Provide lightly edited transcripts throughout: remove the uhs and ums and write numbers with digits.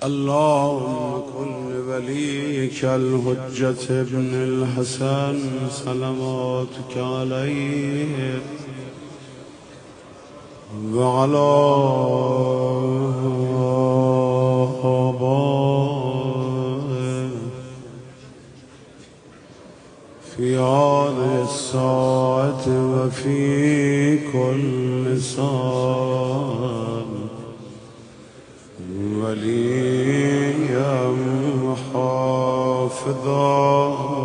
اللهم كن وليك الحجة ابن الحسن صلواتك عليه وعلى آبائه في هذه الساعة وفي كل ساعة وليا وحافظا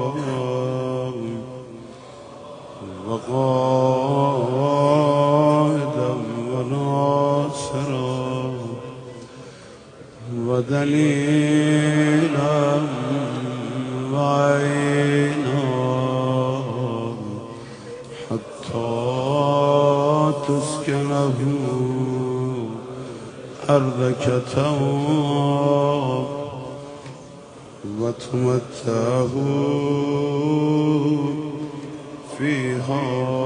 وقائدا وناصرا ودليلا وعينا حتى تسكنه أرضك تواب وتمتعه فيها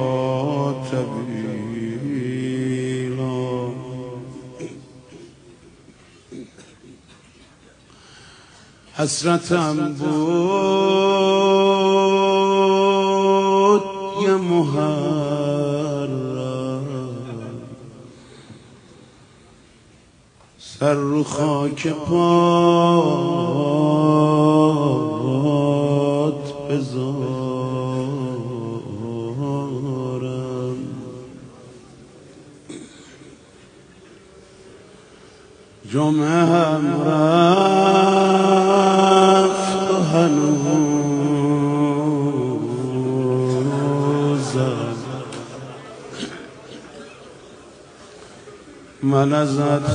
تبيلا. حسرة بود يا محرم سر رو خاک پات بذارم. جمعه هم رفت و هنوزم من ازت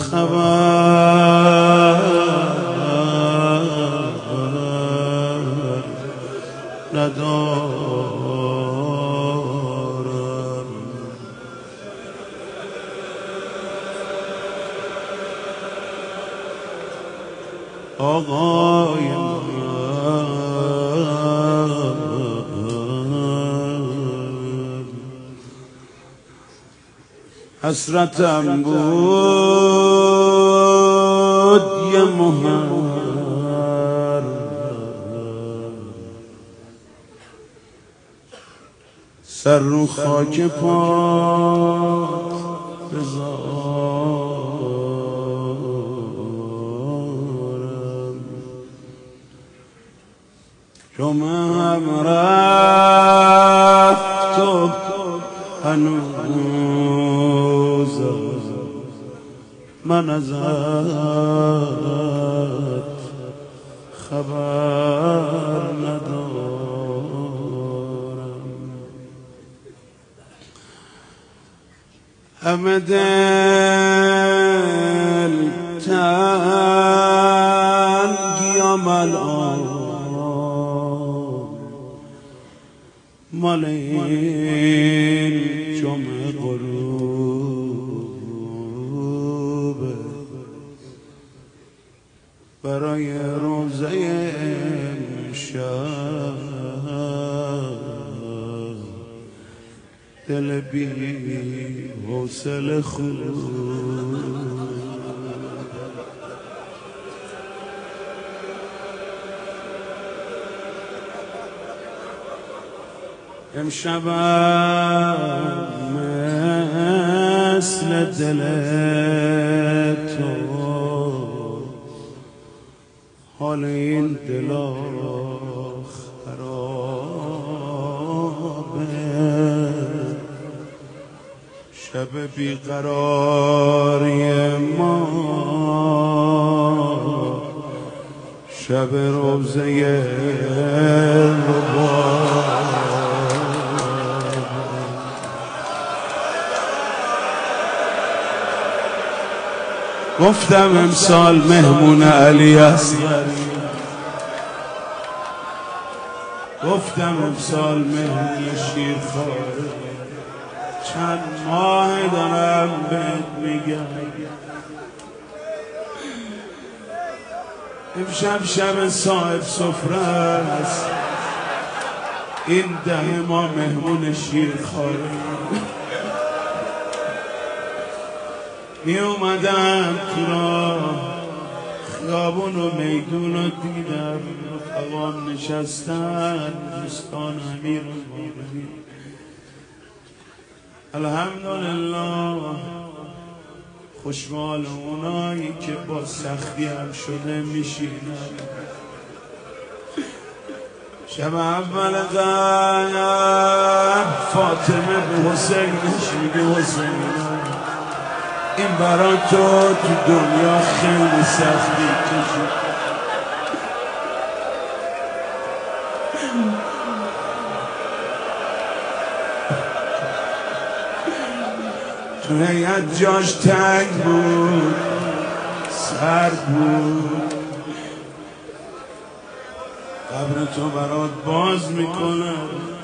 خبر ندارم. آقای حسرتم بود یه محرم سر رو خاک پات بذارم. جمعه هم رفت و هنوزم من ازت خبر ندارم. همه دل تنگیم الان مال این جمعه غروبه برای روزه امشب دل بی حوصله خوب امشبم مثل دل تو حال این دلا خرابه. شب بیقراری ما شب روزه ربا گفتم امسال مهمون علی است. گفتم امسال مهمون شیرخواره. چند ماه دارم بهت میگم امشب شب صاحب سفره است. این ده ما مهمون شیرخواره. می اومدم تو راه خیابون و میدون رو دیدم، رفقام نشستن دوستان امیرالمومنین. الحمدلله خوشحال اونایی که با سختی هم شده میشینن. شب اول قدر فاطمه به حسینش میگه حسین این برا تو دنیا خیلی سختی کشید. تو هیئت جاش تنگ بود، سرد بود. قبر تو برات باز میکنم